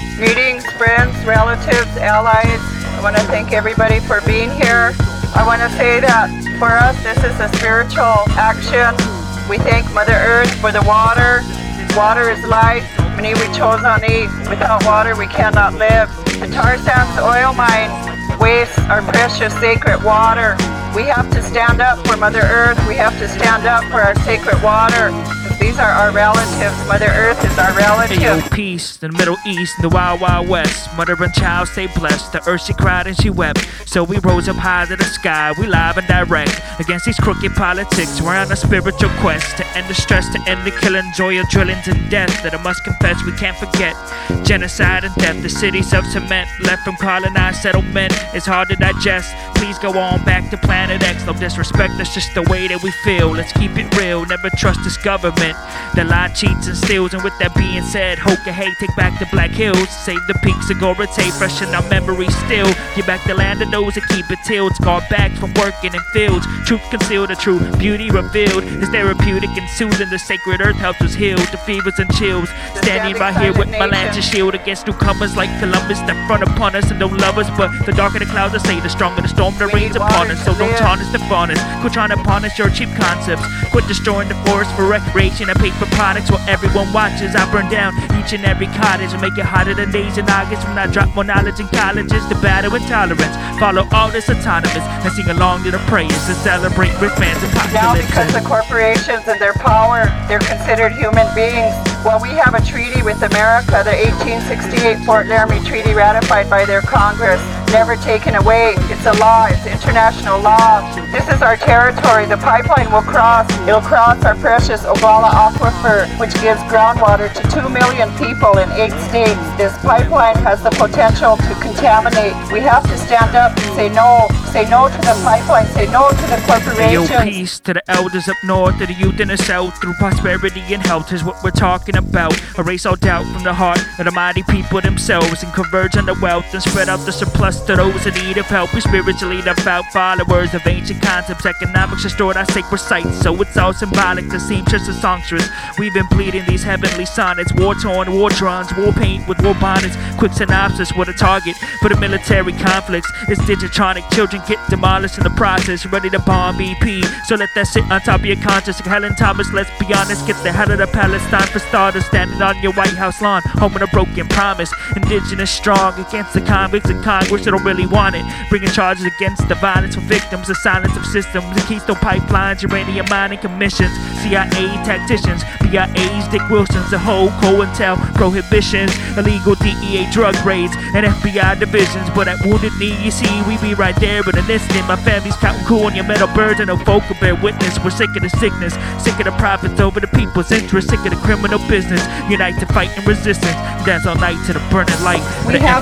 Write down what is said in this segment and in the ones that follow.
Greetings, friends, relatives, allies. I want to thank everybody for being here. I want to say that for us, this is a spiritual action. We thank Mother Earth for the water. Water is life. Many we chose on eat. Without water, we cannot live. The tar sands oil mine wastes our precious sacred water. We have to stand up for Mother Earth. We have to stand up for our sacred water. These are our relatives. Mother Earth is our relative. Hey, yo, peace in the Middle East, the Wild Wild West. Mother and child stay blessed. The earth she cried and she wept. So we rose up high to the sky. We live and direct against these crooked politics. We're on a spiritual quest to end the stress, to end the killing, joy of drillings and death. That I must confess we can't forget. Genocide and death. The cities of cement left from colonized settlement. It's hard to digest. Please go on back to Planet X. No disrespect, that's just the way that we feel. Let's keep it real. Never trust this government. The lie cheats and steals. And with that being said, hope and hate, take back the Black Hills. Save the peaks of Gorate, freshen our memories still. Give back the land of those that keep it tilled. Scarred backs from working in fields. Truth concealed, the true beauty revealed. Is therapeutic and soothing. The sacred earth helps us heal the fevers and chills. Standing right here with my lantern shield against newcomers like Columbus that front upon us and don't love us. But the darker the clouds, I say, the stronger the storm that rains upon us. So don't tarnish the fairness. Quit trying to punish your cheap concepts. Quit destroying the forest for recreation and paper products while everyone watches. I burn down each and every cottage and make it hotter than days in August when I drop more knowledge in colleges to battle intolerance. Follow all this autonomous and sing along to the prayers to celebrate Rick Man's apocalypse. Now because the corporations and their power, they're considered human beings. Well, we have a treaty with America, the 1868 Fort Laramie Treaty ratified by their Congress, never taken away. It's a law, it's international law. This is our territory. The pipeline will cross. It'll cross our precious Ogallala Aquifer, which gives groundwater to 2 million people in 8 states. This pipeline has the potential to contaminate. We have to stand up and say no. Say no to the pipeline. Say no to the corporations. Yo, peace to the elders up north, to the youth in the south. Through prosperity and health is what we're talking about. Erase all doubt from the heart of the mighty people themselves and converge on the wealth and spread out the surplus to those in need of help. We spiritually devout followers of ancient concepts. Economics restored our sacred sites, so it's all symbolic. The seamstress and songstress. We've been bleeding these heavenly sonnets. War-torn, war drums, war paint with war bonnets. Quick synopsis with a target for the military conflicts. It's digitronic. Children get demolished in the process. Ready to bomb BP. So let that sit on top of your conscience. Like Helen Thomas, let's be honest. Get the hell out of Palestine for starters. Standing on your White House lawn. Home of a broken promise. Indigenous strong against the convicts in Congress that don't really want it. Bringing charges against the violence for victims. The silence of systems. The Keystone pipelines. Uranium mining commissions. CIA tacticians. BIA's Dick Wilson's. The whole COINTEL prohibitions. Illegal DEA drug raids. And FBI divisions. But at Wounded Knee, you see, we be right there in an instant. My family's counting cool on your metal birds and no folk will bear witness. We're sick of the sickness. Sick of the profits over the people's interest. Sick of the criminal business. Unite to fight in resistance. Dance all night to the burning light. We have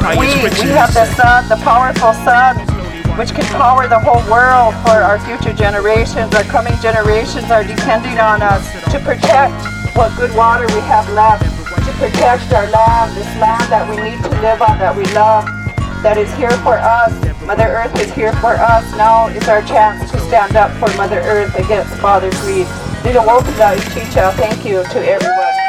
the sun, the powerful sun, which can power the whole world for our future generations. Our coming generations are depending on us to protect what good water we have left, to protect our land, this land that we need to live on, that we love, that is here for us. Mother Earth is here for us. Now is our chance to stand up for Mother Earth against Father Greed. Little Chicha, thank you to everyone.